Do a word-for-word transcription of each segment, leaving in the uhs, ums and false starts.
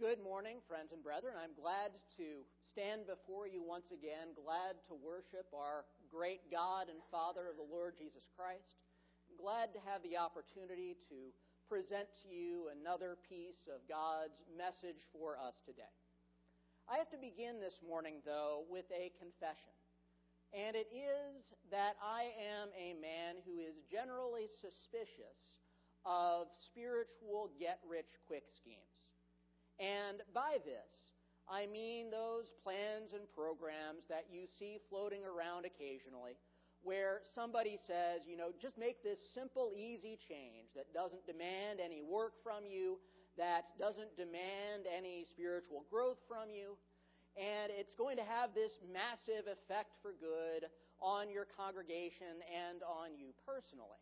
Good morning, friends and brethren. I'm glad to stand before you once again, glad to worship our great God and Father of the Lord Jesus Christ. I'm glad to have the opportunity to present to you another piece of God's message for us today. I have to begin this morning, though, with a confession. And it is that I am a man who is generally suspicious of spiritual get-rich-quick schemes. And by this, I mean those plans and programs that you see floating around occasionally where somebody says, you know, just make this simple, easy change that doesn't demand any work from you, that doesn't demand any spiritual growth from you, and it's going to have this massive effect for good on your congregation and on you personally.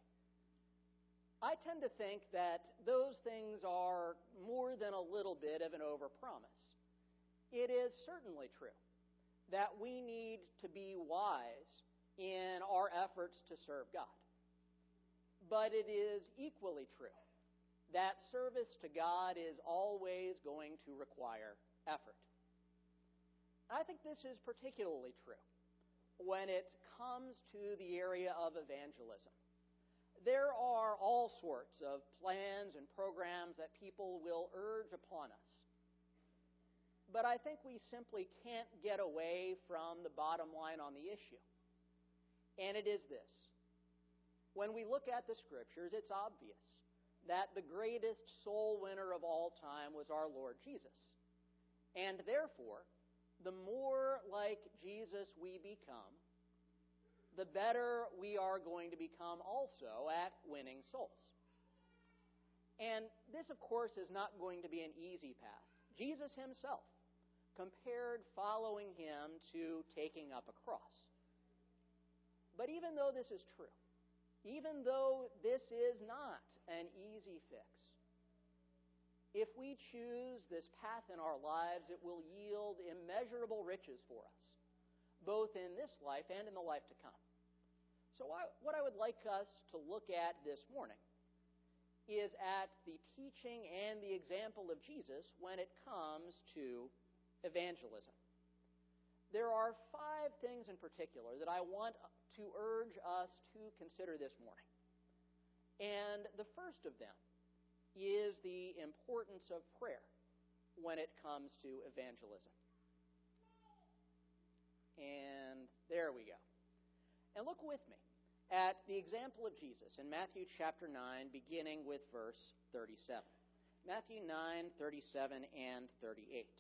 I tend to think that those things are more than a little bit of an overpromise. It is certainly true that we need to be wise in our efforts to serve God. But it is equally true that service to God is always going to require effort. I think this is particularly true when it comes to the area of evangelism. There are all sorts of plans and programs that people will urge upon us. But I think we simply can't get away from the bottom line on the issue. And it is this. When we look at the Scriptures, it's obvious that the greatest soul winner of all time was our Lord Jesus. And therefore, the more like Jesus we become, the better we are going to become also at winning souls. And this, of course, is not going to be an easy path. Jesus himself compared following him to taking up a cross. But even though this is true, even though this is not an easy fix, if we choose this path in our lives, it will yield immeasurable riches for us, both in this life and in the life to come. So I, what I would like us to look at this morning is at the teaching and the example of Jesus when it comes to evangelism. There are five things in particular that I want to urge us to consider this morning. And the first of them is the importance of prayer when it comes to evangelism. And there we go. And look with me at the example of Jesus in Matthew chapter nine, beginning with verse thirty-seven. Matthew nine, thirty-seven and thirty-eight.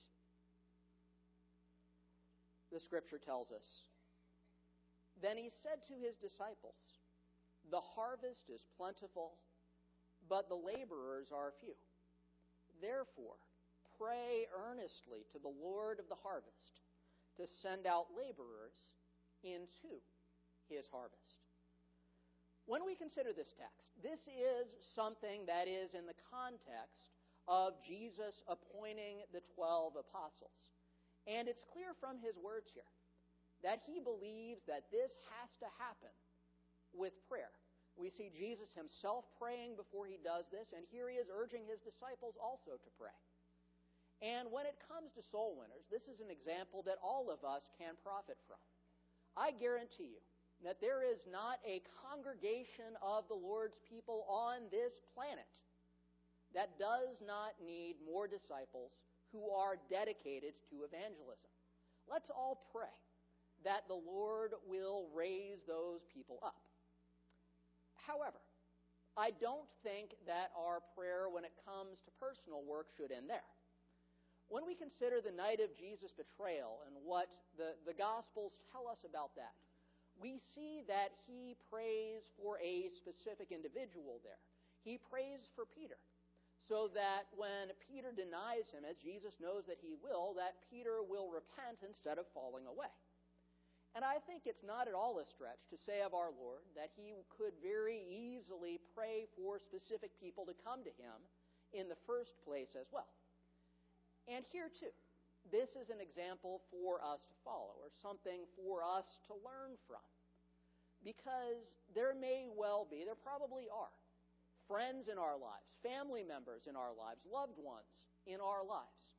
The Scripture tells us, "Then he said to his disciples, 'The harvest is plentiful, but the laborers are few. Therefore, pray earnestly to the Lord of the harvest to send out laborers into his harvest.'" When we consider this text, this is something that is in the context of Jesus appointing the twelve apostles. And it's clear from his words here that he believes that this has to happen with prayer. We see Jesus himself praying before he does this, and here he is urging his disciples also to pray. And when it comes to soul winners, this is an example that all of us can profit from. I guarantee you that there is not a congregation of the Lord's people on this planet that does not need more disciples who are dedicated to evangelism. Let's all pray that the Lord will raise those people up. However, I don't think that our prayer when it comes to personal work should end there. When we consider the night of Jesus' betrayal and what the, the Gospels tell us about that, we see that he prays for a specific individual there. He prays for Peter, so that when Peter denies him, as Jesus knows that he will, that Peter will repent instead of falling away. And I think it's not at all a stretch to say of our Lord that he could very easily pray for specific people to come to him in the first place as well. And here too, this is an example for us to follow, or something for us to learn from. Because there may well be, there probably are, friends in our lives, family members in our lives, loved ones in our lives,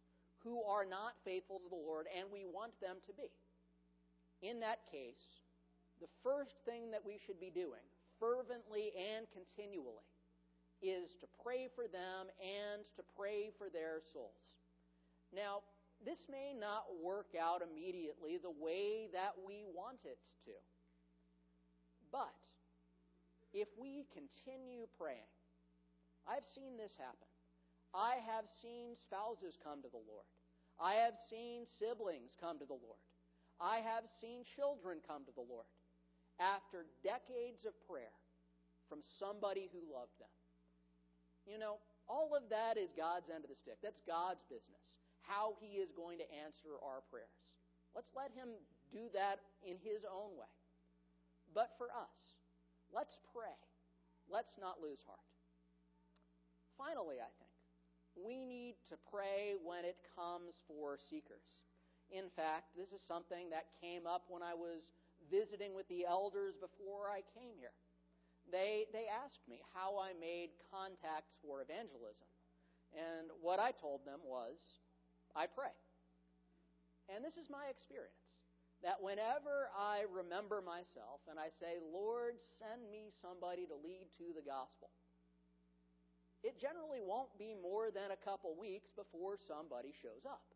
who are not faithful to the Lord, and we want them to be. In that case, the first thing that we should be doing, fervently and continually, is to pray for them and to pray for their souls. Now, this may not work out immediately the way that we want it to. But if we continue praying, I've seen this happen. I have seen spouses come to the Lord. I have seen siblings come to the Lord. I have seen children come to the Lord after decades of prayer from somebody who loved them. You know, all of that is God's end of the stick. That's God's business, how He is going to answer our prayers. Let's let Him do that in His own way. But for us, let's pray. Let's not lose heart. Finally, I think, we need to pray when it comes for seekers. In fact, this is something that came up when I was visiting with the elders before I came here. They, they asked me how I made contacts for evangelism. And what I told them was, I pray. And this is my experience, that whenever I remember myself and I say, Lord, send me somebody to lead to the gospel, it generally won't be more than a couple weeks before somebody shows up.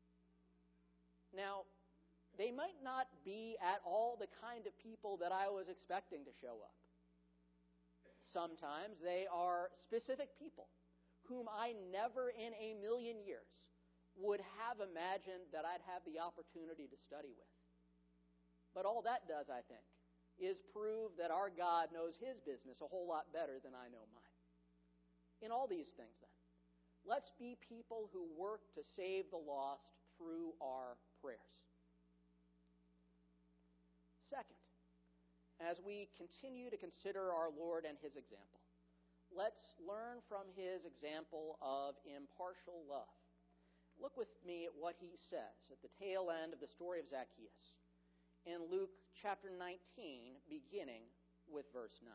Now, they might not be at all the kind of people that I was expecting to show up. Sometimes they are specific people whom I never in a million years would have imagined that I'd have the opportunity to study with. But all that does, I think, is prove that our God knows His business a whole lot better than I know mine. In all these things, then, let's be people who work to save the lost through our prayers. Second, as we continue to consider our Lord and His example, let's learn from His example of impartial love. Look with me at what He says at the tail end of the story of Zacchaeus in Luke chapter nineteen, beginning with verse nine.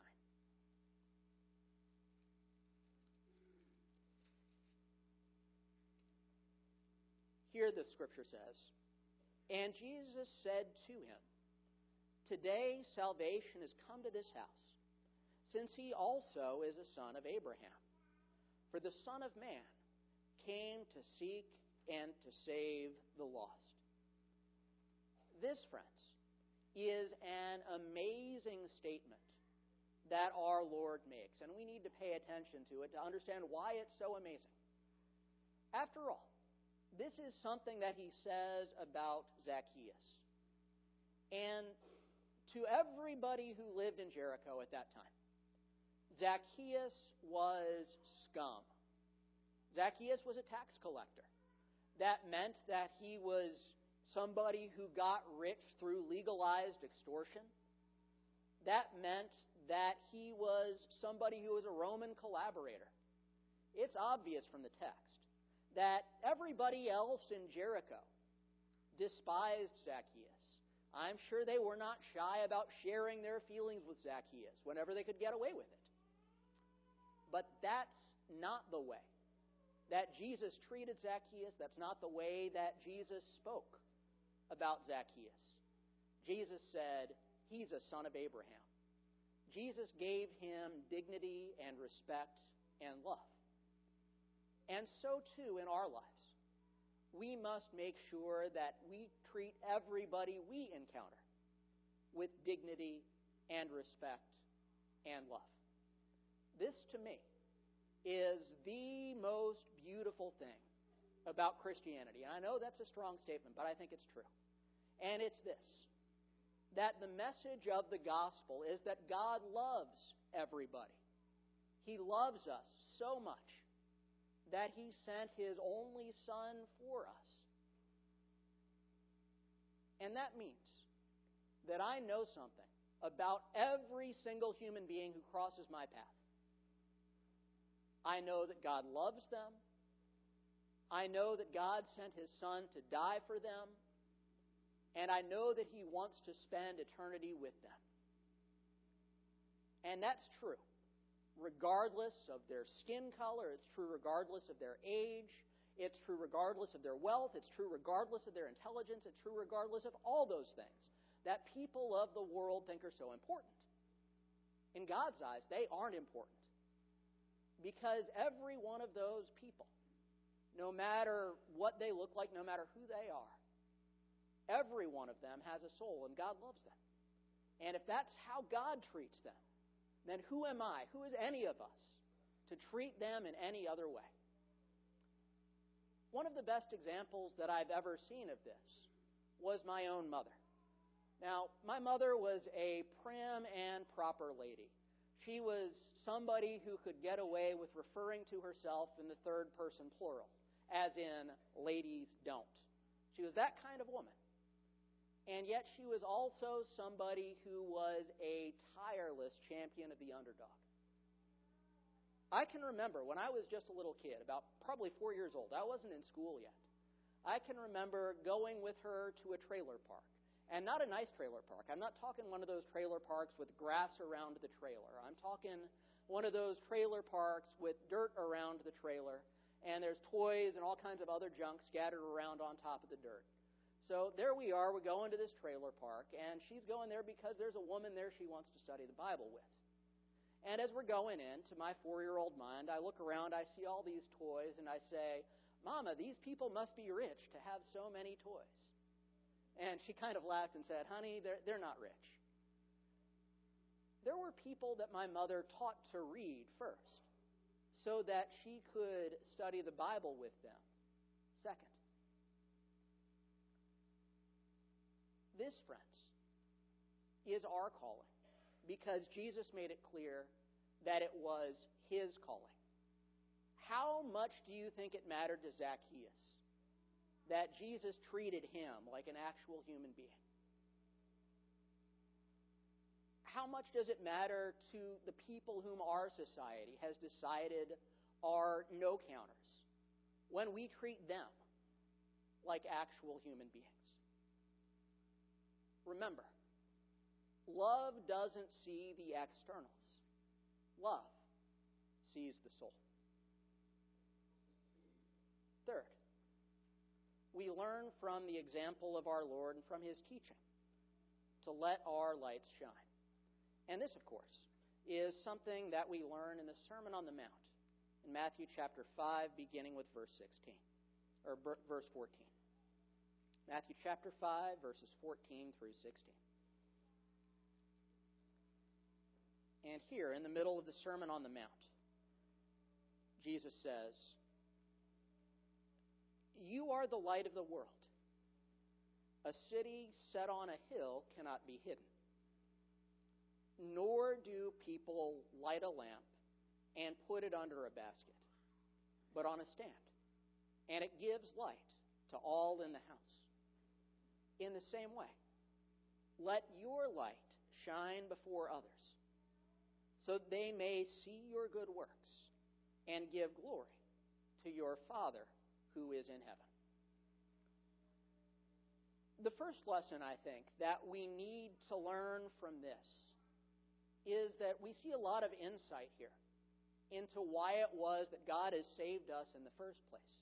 Here the scripture says, "And Jesus said to him, 'Today salvation has come to this house, since he also is a son of Abraham. For the Son of Man came to seek and to save the lost.'" This, friends, is an amazing statement that our Lord makes, and we need to pay attention to it to understand why it's so amazing. After all, this is something that He says about Zacchaeus. And to everybody who lived in Jericho at that time, Zacchaeus was scum. Zacchaeus was a tax collector. That meant that he was somebody who got rich through legalized extortion. That meant that he was somebody who was a Roman collaborator. It's obvious from the text that everybody else in Jericho despised Zacchaeus. I'm sure they were not shy about sharing their feelings with Zacchaeus whenever they could get away with it. But that's not the way that Jesus treated Zacchaeus. That's not the way that Jesus spoke about Zacchaeus. Jesus said, he's a son of Abraham. Jesus gave him dignity and respect and love. And so too in our lives, we must make sure that we treat everybody we encounter with dignity and respect and love. This, to me, is the most beautiful thing about Christianity. And I know that's a strong statement, but I think it's true. And it's this, that the message of the gospel is that God loves everybody. He loves us so much that He sent His only Son for us. And that means that I know something about every single human being who crosses my path. I know that God loves them. I know that God sent His Son to die for them. And I know that He wants to spend eternity with them. And that's true regardless of their skin color. It's true regardless of their age. It's true regardless of their wealth. It's true regardless of their intelligence. It's true regardless of all those things that people of the world think are so important. In God's eyes, they aren't important. Because every one of those people, no matter what they look like, no matter who they are, every one of them has a soul, and God loves them. And if that's how God treats them, then who am I, who is any of us, to treat them in any other way? One of the best examples that I've ever seen of this was my own mother. Now, my mother was a prim and proper lady. She was somebody who could get away with referring to herself in the third person plural, as in, ladies don't. She was that kind of woman. And yet she was also somebody who was a tireless champion of the underdog. I can remember when I was just a little kid, about probably four years old, I wasn't in school yet. I can remember going with her to a trailer park. And not a nice trailer park. I'm not talking one of those trailer parks with grass around the trailer. I'm talking one of those trailer parks with dirt around the trailer, and there's toys and all kinds of other junk scattered around on top of the dirt. So there we are, we're going to this trailer park, and she's going there because there's a woman there she wants to study the Bible with. And as we're going in, to my four-year-old mind, I look around, I see all these toys, and I say, Mama, these people must be rich to have so many toys. And she kind of laughed and said, honey, they're, they're not rich. There were people that my mother taught to read first so that she could study the Bible with them second. This, friends, is our calling because Jesus made it clear that it was his calling. How much do you think it mattered to Zacchaeus that Jesus treated him like an actual human being? How much does it matter to the people whom our society has decided are no-counters when we treat them like actual human beings? Remember, love doesn't see the externals. Love sees the soul. Third, we learn from the example of our Lord and from his teaching to let our lights shine. And this, of course, is something that we learn in the Sermon on the Mount in Matthew chapter five, beginning with verse sixteen, or verse fourteen. Matthew chapter five, verses fourteen through sixteen. And here, in the middle of the Sermon on the Mount, Jesus says, you are the light of the world. A city set on a hill cannot be hidden. Nor do people light a lamp and put it under a basket, but on a stand. And it gives light to all in the house. In the same way, let your light shine before others, so they may see your good works and give glory to your Father who is in heaven. The first lesson, I think, that we need to learn from this is that we see a lot of insight here into why it was that God has saved us in the first place.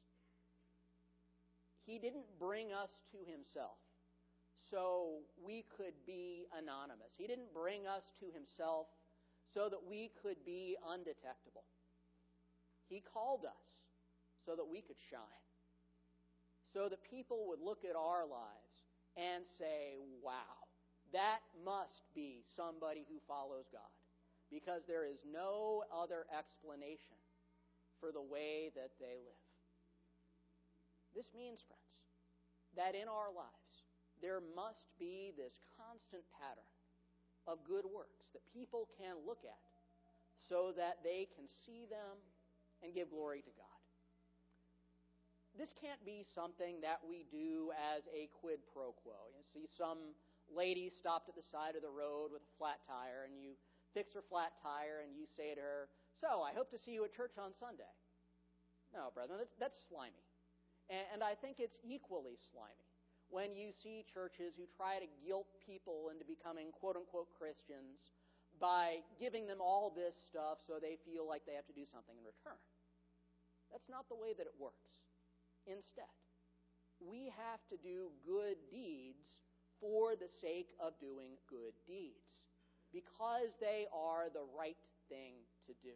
He didn't bring us to himself so we could be anonymous. He didn't bring us to himself so that we could be undetectable. He called us so that we could shine, so that people would look at our lives and say, wow, that must be somebody who follows God, because there is no other explanation for the way that they live. This means, friends, that in our lives there must be this constant pattern of good works that people can look at so that they can see them and give glory to God. This can't be something that we do as a quid pro quo. You see some lady stopped at the side of the road with a flat tire, and you fix her flat tire, and you say to her, so, I hope to see you at church on Sunday. No, brethren, that's, that's slimy. And, and I think it's equally slimy when you see churches who try to guilt people into becoming quote-unquote Christians by giving them all this stuff so they feel like they have to do something in return. That's not the way that it works. Instead, we have to do good deeds for the sake of doing good deeds, because they are the right thing to do.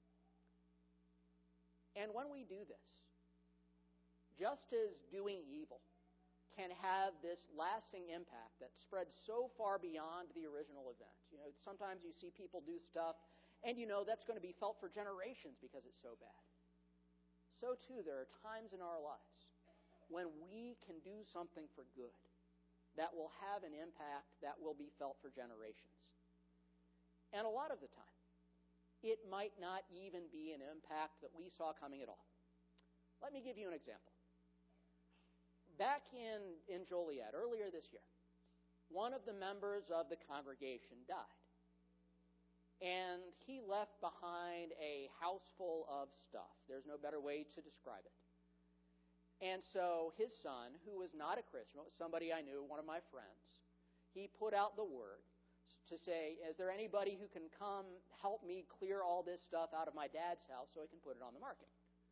And when we do this, just as doing evil can have this lasting impact that spreads so far beyond the original event. You know, sometimes you see people do stuff, and you know that's going to be felt for generations because it's so bad. So too, there are times in our lives when we can do something for good that will have an impact that will be felt for generations. And a lot of the time, it might not even be an impact that we saw coming at all. Let me give you an example. Back in, in Joliet, earlier this year, one of the members of the congregation died. And he left behind a house full of stuff. There's no better way to describe it. And so his son, who was not a Christian, it was somebody I knew, one of my friends, he put out the word to say, is there anybody who can come help me clear all this stuff out of my dad's house so I can put it on the market?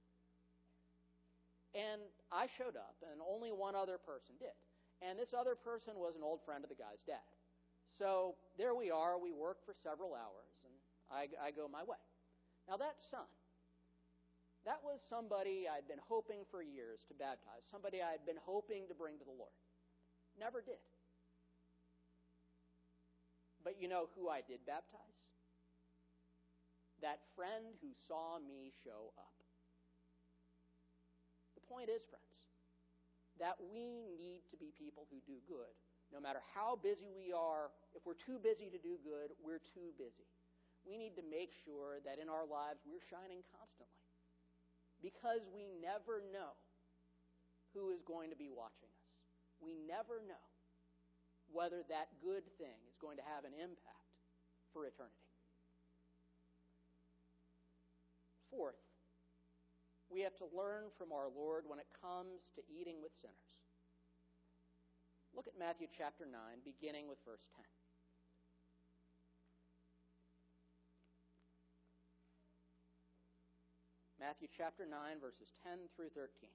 And I showed up, and only one other person did. And this other person was an old friend of the guy's dad. So there we are. We worked for several hours, and I, I go my way. Now that son, that was somebody I'd been hoping for years to baptize, somebody I'd been hoping to bring to the Lord. Never did. But you know who I did baptize? That friend who saw me show up. The point is, friends, that we need to be people who do good. No matter how busy we are, if we're too busy to do good, we're too busy. We need to make sure that in our lives we're shining constantly, because we never know who is going to be watching us. We never know whether that good thing is going to have an impact for eternity. Fourth, we have to learn from our Lord when it comes to eating with sinners. Look at Matthew chapter nine, beginning with verse ten. Matthew chapter nine, verses ten through thirteen.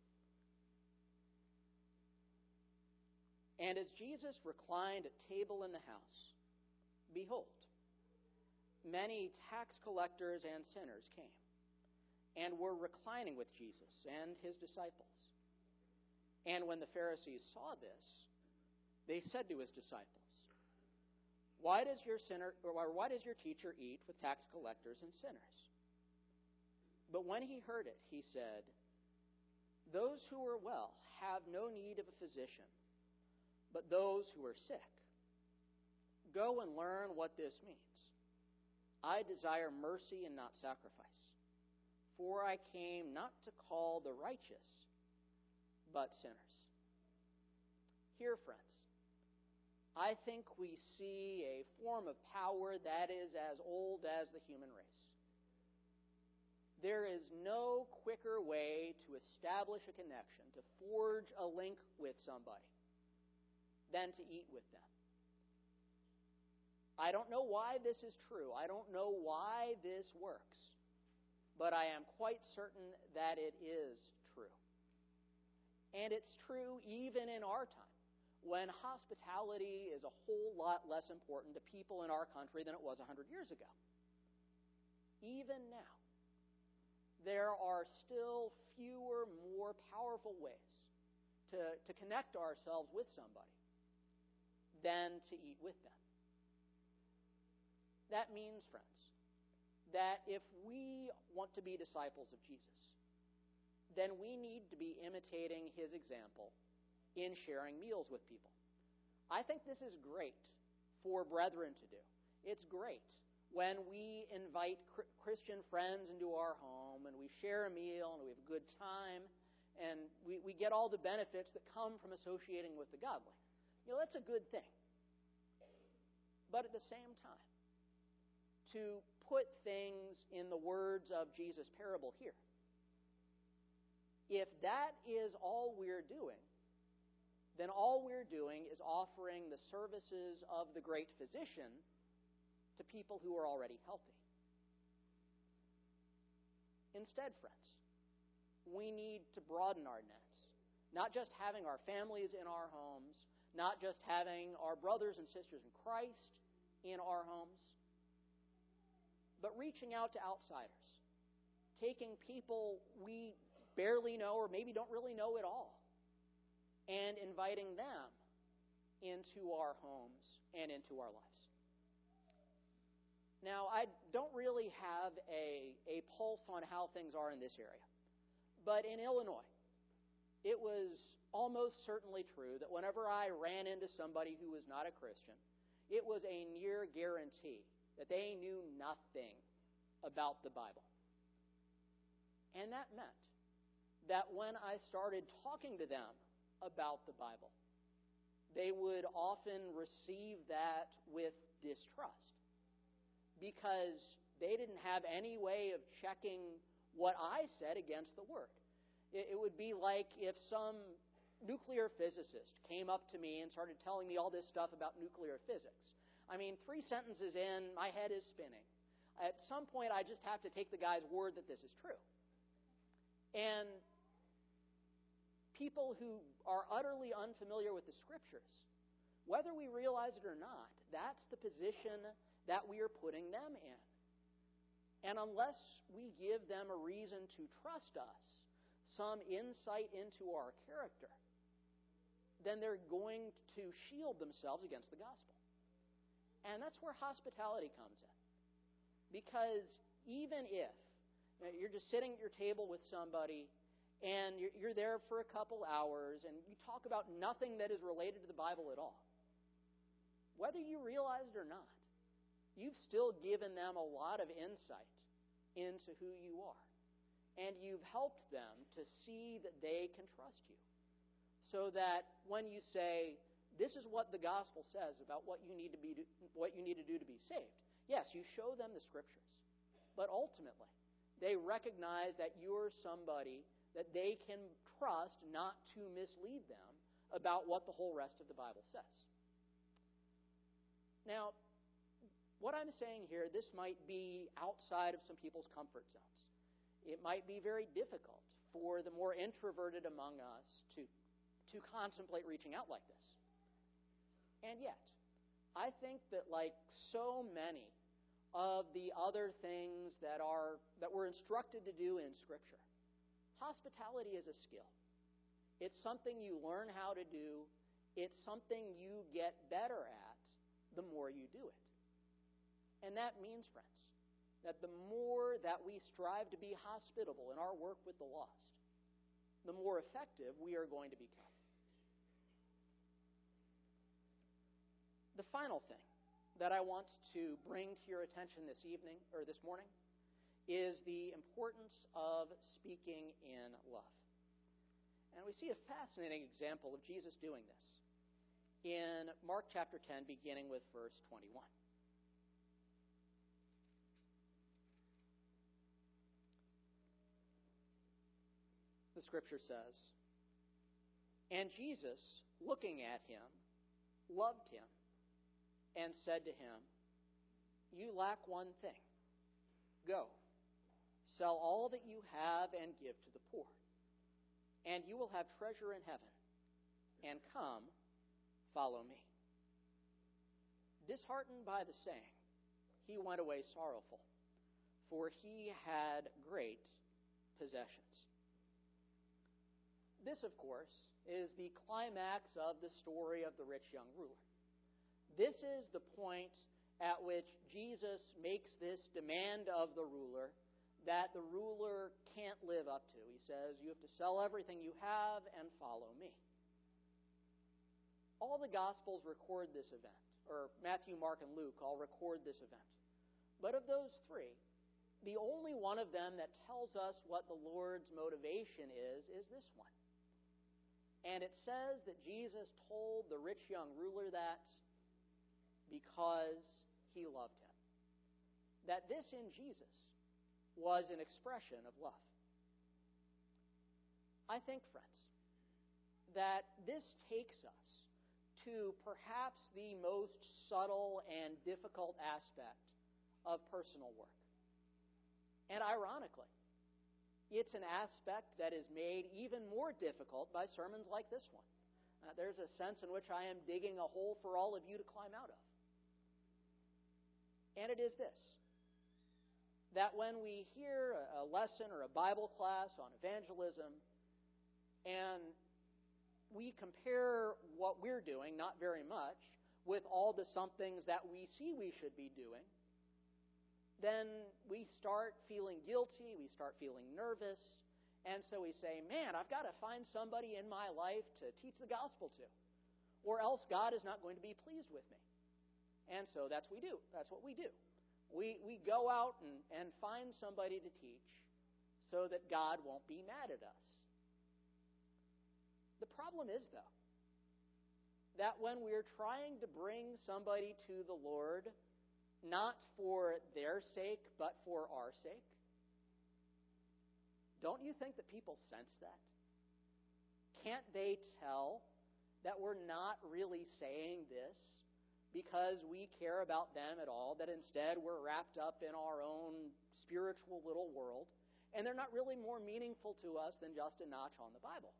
And as Jesus reclined at table in the house, behold, many tax collectors and sinners came and were reclining with Jesus and his disciples. And when the Pharisees saw this, they said to his disciples, Why does your sinner, or why does your teacher eat with tax collectors and sinners? But when he heard it, he said, Those who are well have no need of a physician, but those who are sick. Go and learn what this means. I desire mercy and not sacrifice, for I came not to call the righteous, but sinners. Here, friends, I think we see a form of power that is as old as the human race. There is no quicker way to establish a connection, to forge a link with somebody, than to eat with them. I don't know why this is true. I don't know why this works. But I am quite certain that it is true. And it's true even in our time, when hospitality is a whole lot less important to people in our country than it was one hundred years ago. Even now, there are still fewer, more powerful ways to, to connect ourselves with somebody than to eat with them. That means, friends, that if we want to be disciples of Jesus, then we need to be imitating his example in sharing meals with people. I think this is great for brethren to do. It's great when we invite Christian friends into our home and we share a meal and we have a good time and we, we get all the benefits that come from associating with the godly. You know, that's a good thing. But at the same time, to put things in the words of Jesus' parable here, if that is all we're doing, then all we're doing is offering the services of the great physician to people who are already healthy. Instead, friends, we need to broaden our nets. Not just having our families in our homes, not just having our brothers and sisters in Christ in our homes, but reaching out to outsiders, taking people we barely know or maybe don't really know at all, and inviting them into our homes and into our lives. Now, I don't really have a, a pulse on how things are in this area, but in Illinois, it was almost certainly true that whenever I ran into somebody who was not a Christian, it was a near guarantee that they knew nothing about the Bible. And that meant that when I started talking to them about the Bible, they would often receive that with distrust because they didn't have any way of checking what I said against the Word. It would be like if some nuclear physicist came up to me and started telling me all this stuff about nuclear physics. I mean, three sentences in, my head is spinning. At some point, I just have to take the guy's word that this is true. And people who are utterly unfamiliar with the Scriptures, whether we realize it or not, that's the position that we are putting them in. And unless we give them a reason to trust us, some insight into our character, then they're going to shield themselves against the gospel. And that's where hospitality comes in. Because even if you're just sitting at your table with somebody and you're there for a couple hours and you talk about nothing that is related to the Bible at all, whether you realize it or not, you've still given them a lot of insight into who you are. And you've helped them to see that they can trust you. So that when you say, this is what the gospel says about what you need to be, what you need to do to be saved. Yes, you show them the Scriptures. But ultimately, they recognize that you're somebody that they can trust not to mislead them about what the whole rest of the Bible says. Now, what I'm saying here, this might be outside of some people's comfort zones. It might be very difficult for the more introverted among us to, to contemplate reaching out like this. And yet, I think that like so many of the other things that are that we're instructed to do in Scripture, hospitality is a skill. It's something you learn how to do. It's something you get better at the more you do it. And that means, friends, that the more that we strive to be hospitable in our work with the lost, the more effective we are going to become. The final thing that I want to bring to your attention this evening, or this morning, is the importance of speaking in love. And we see a fascinating example of Jesus doing this in Mark chapter ten, beginning with verse twenty-one. The Scripture says, "And Jesus, looking at him, loved him, and said to him, 'You lack one thing. Go, sell all that you have and give to the poor, and you will have treasure in heaven. And come, follow me.' Disheartened by the saying, he went away sorrowful, for he had great possessions." This, of course, is the climax of the story of the rich young ruler. This is the point at which Jesus makes this demand of the ruler that the ruler can't live up to. He says, you have to sell everything you have and follow me. All the Gospels record this event, or Matthew, Mark, and Luke all record this event. But of those three, the only one of them that tells us what the Lord's motivation is, is this one. And it says that Jesus told the rich young ruler that because he loved him. That this in Jesus was an expression of love. I think, friends, that this takes us to perhaps the most subtle and difficult aspect of personal work. And ironically, it's an aspect that is made even more difficult by sermons like this one. Uh, there's a sense in which I am digging a hole for all of you to climb out of. And it is this, that when we hear a lesson or a Bible class on evangelism, and we compare what we're doing, not very much, with all the somethings that we see we should be doing, then we start feeling guilty, we start feeling nervous, and so we say, man, I've got to find somebody in my life to teach the gospel to, or else God is not going to be pleased with me. And so that's what we do. That's what we do. We we go out and, and find somebody to teach so that God won't be mad at us. The problem is, though, that when we're trying to bring somebody to the Lord, not for their sake, but for our sake, don't you think that people sense that? Can't they tell that we're not really saying this because we care about them at all, that instead we're wrapped up in our own spiritual little world, and they're not really more meaningful to us than just a notch on the Bible?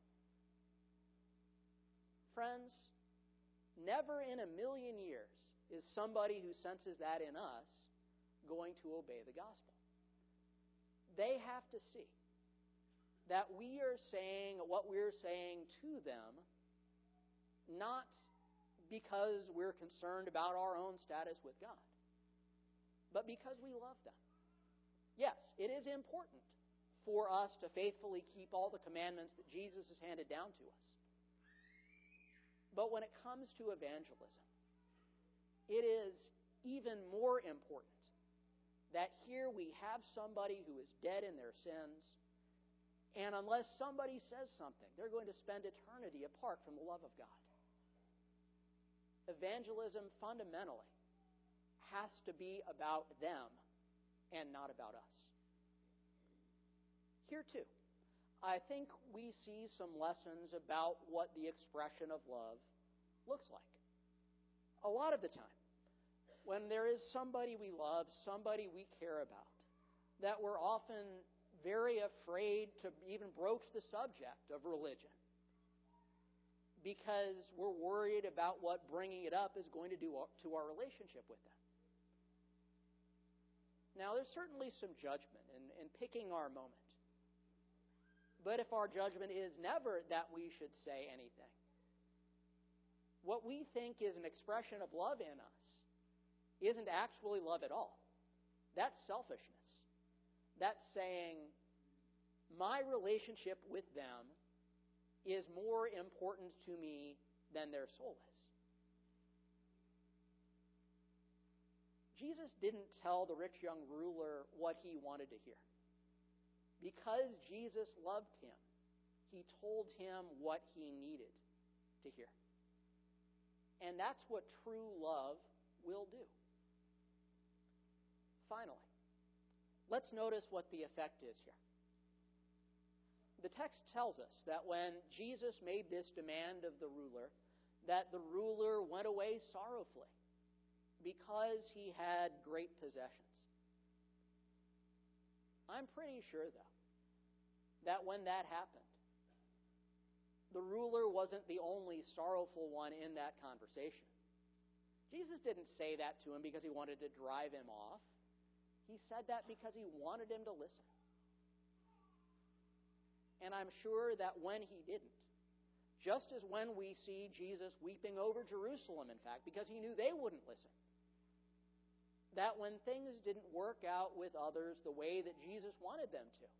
Friends, never in a million years is somebody who senses that in us going to obey the gospel. They have to see that we are saying what we're saying to them, not because we're concerned about our own status with God, but because we love them. Yes, it is important for us to faithfully keep all the commandments that Jesus has handed down to us. But when it comes to evangelism, it is even more important that here we have somebody who is dead in their sins, and unless somebody says something, they're going to spend eternity apart from the love of God. Evangelism fundamentally has to be about them and not about us. Here too, I think we see some lessons about what the expression of love looks like. A lot of the time, when there is somebody we love, somebody we care about, that we're often very afraid to even broach the subject of religion because we're worried about what bringing it up is going to do to our relationship with them. Now, there's certainly some judgment in, in picking our moment. But if our judgment is never that we should say anything, what we think is an expression of love in us isn't actually love at all. That's selfishness. That's saying, my relationship with them is more important to me than their soul is. Jesus didn't tell the rich young ruler what he wanted to hear. Because Jesus loved him, he told him what he needed to hear. And that's what true love will do. Finally, let's notice what the effect is here. The text tells us that when Jesus made this demand of the ruler, that the ruler went away sorrowfully because he had great possessions. I'm pretty sure, though, that when that happened, the ruler wasn't the only sorrowful one in that conversation. Jesus didn't say that to him because he wanted to drive him off. He said that because he wanted him to listen. And I'm sure that when he didn't, just as when we see Jesus weeping over Jerusalem, in fact, because he knew they wouldn't listen, that when things didn't work out with others the way that Jesus wanted them to,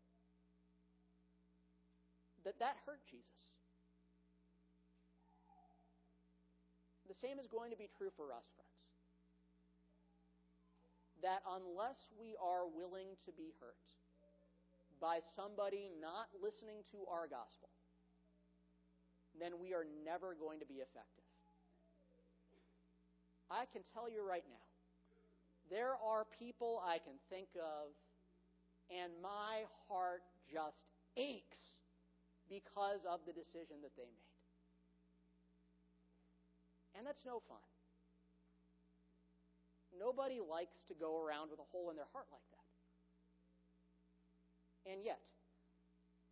that that hurt Jesus. The same is going to be true for us, friends. That unless we are willing to be hurt by somebody not listening to our gospel, then we are never going to be effective. I can tell you right now, there are people I can think of, and my heart just aches because of the decision that they made. And that's no fun. Nobody likes to go around with a hole in their heart like that. And yet,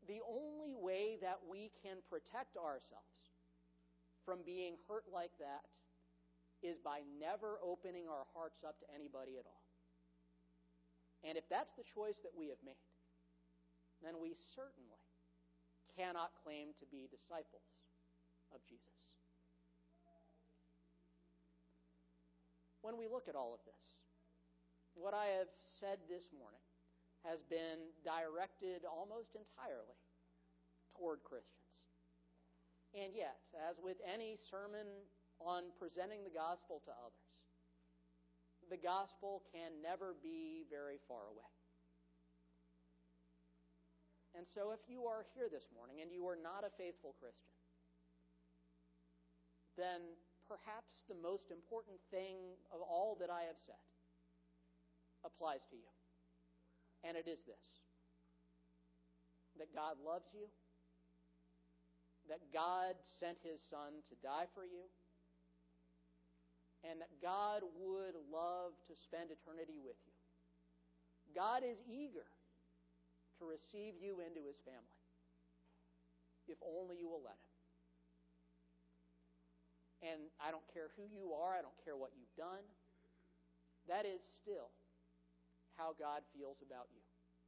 the only way that we can protect ourselves from being hurt like that is by never opening our hearts up to anybody at all. And if that's the choice that we have made, then we certainly cannot claim to be disciples of Jesus. When we look at all of this, what I have said this morning has been directed almost entirely toward Christians. And yet, as with any sermon on presenting the gospel to others, the gospel can never be very far away. And so if you are here this morning and you are not a faithful Christian, then perhaps the most important thing of all that I have said applies to you. And it is this: that God loves you, that God sent His Son to die for you, and that God would love to spend eternity with you. God is eager to receive you into His family, if only you will let Him. And I don't care who you are, I don't care what you've done, that is still how God feels about you.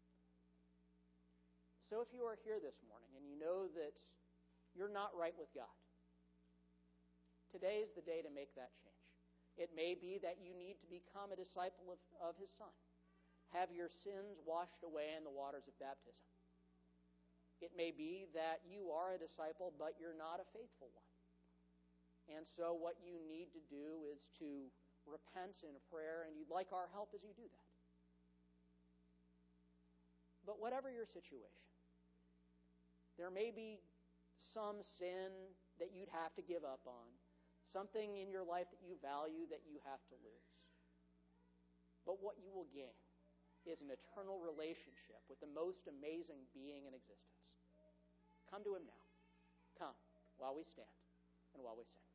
So if you are here this morning and you know that you're not right with God, today is the day to make that change. It may be that you need to become a disciple of, of His Son. Have your sins washed away in the waters of baptism. It may be that you are a disciple, but you're not a faithful one. And so what you need to do is to repent in prayer, and you'd like our help as you do that. But whatever your situation, there may be some sin that you'd have to give up on, something in your life that you value that you have to lose. But what you will gain is an eternal relationship with the most amazing being in existence. Come to Him now. Come while we stand and while we sing.